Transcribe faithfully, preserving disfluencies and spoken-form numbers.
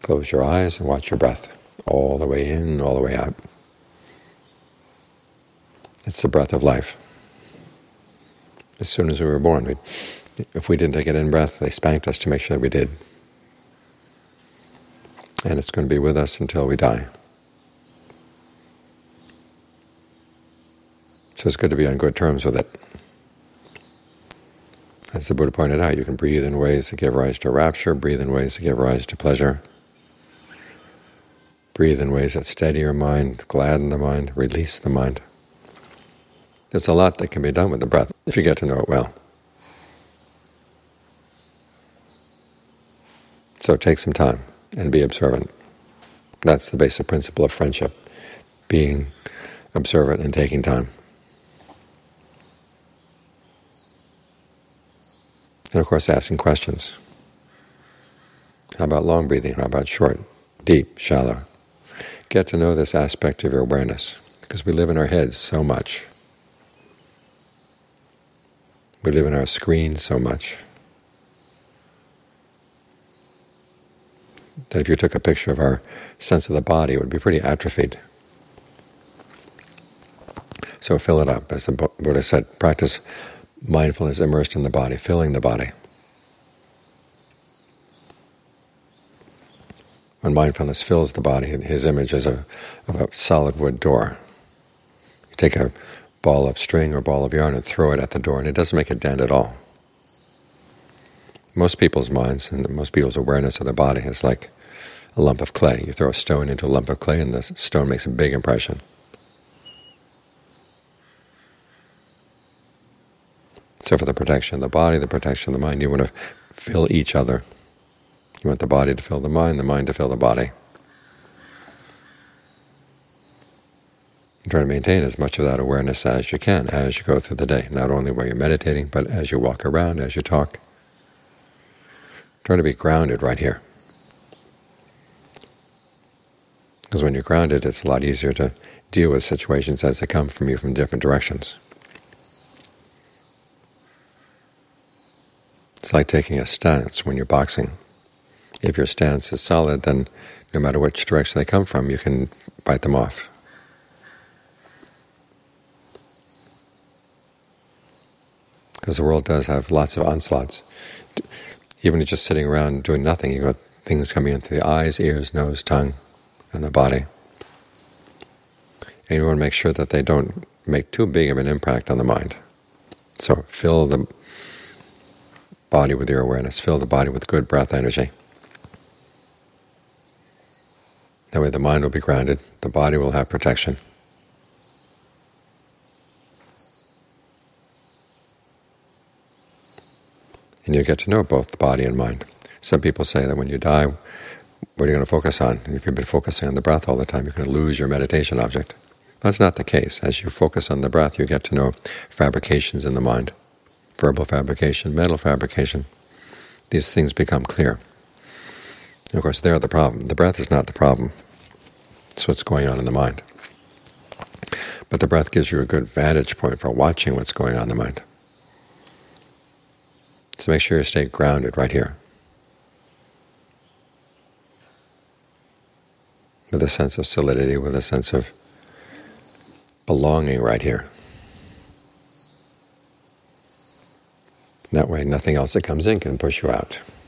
Close your eyes and watch your breath, all the way in, all the way out. It's the breath of life. As soon as we were born, we, if we didn't take it in breath, they spanked us to make sure that we did. And it's going to be with us until we die. So it's good to be on good terms with it. As the Buddha pointed out, you can breathe in ways that give rise to rapture, breathe in ways that give rise to pleasure, breathe in ways that steady your mind, gladden the mind, release the mind. There's a lot that can be done with the breath if you get to know it well. So take some time and be observant. That's the basic principle of friendship, being observant and taking time. And of course asking questions. How about long breathing? How about short, deep, shallow? Get to know this aspect of your awareness, because we live in our heads so much. We live in our screen so much that if you took a picture of our sense of the body, it would be pretty atrophied. So fill it up. As the Buddha said, practice mindfulness immersed in the body, filling the body. When mindfulness fills the body, his image is a, of a solid wood door. You take a ball of string or ball of yarn and throw it at the door, and it doesn't make a dent at all. Most people's minds and most people's awareness of their body is like a lump of clay. You throw a stone into a lump of clay and the stone makes a big impression. So for the protection of the body, the protection of the mind, you want to fill each other. You want the body to fill the mind, the mind to fill the body. And try to maintain as much of that awareness as you can as you go through the day, not only while you're meditating, but as you walk around, as you talk. Try to be grounded right here. Because when you're grounded, it's a lot easier to deal with situations as they come from you from different directions. It's like taking a stance when you're boxing. If your stance is solid, then no matter which direction they come from, you can bite them off. Because the world does have lots of onslaughts. Even just sitting around doing nothing, you've got things coming into the eyes, ears, nose, tongue, and the body. And you want to make sure that they don't make too big of an impact on the mind. So fill the body with your awareness, fill the body with good breath energy. That way the mind will be grounded, the body will have protection. And you get to know both the body and mind. Some people say that when you die, what are you going to focus on? And if you've been focusing on the breath all the time, you're going to lose your meditation object. That's not the case. As you focus on the breath, you get to know fabrications in the mind. Verbal fabrication, mental fabrication. These things become clear. And of course, they're the problem. The breath is not the problem. It's what's going on in the mind. But the breath gives you a good vantage point for watching what's going on in the mind. So make sure you stay grounded right here, with a sense of solidity, with a sense of belonging right here. That way nothing else that comes in can push you out.